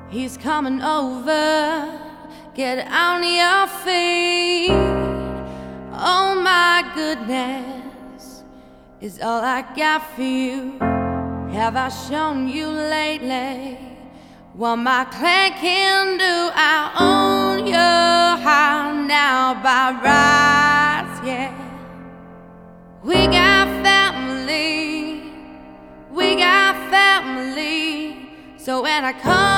He's coming over, get on your feet. Oh my goodness, is all I got for you. Have I shown you lately what my clan can do? I own your heart now by rights, yeah. We got family, we got family. So when I come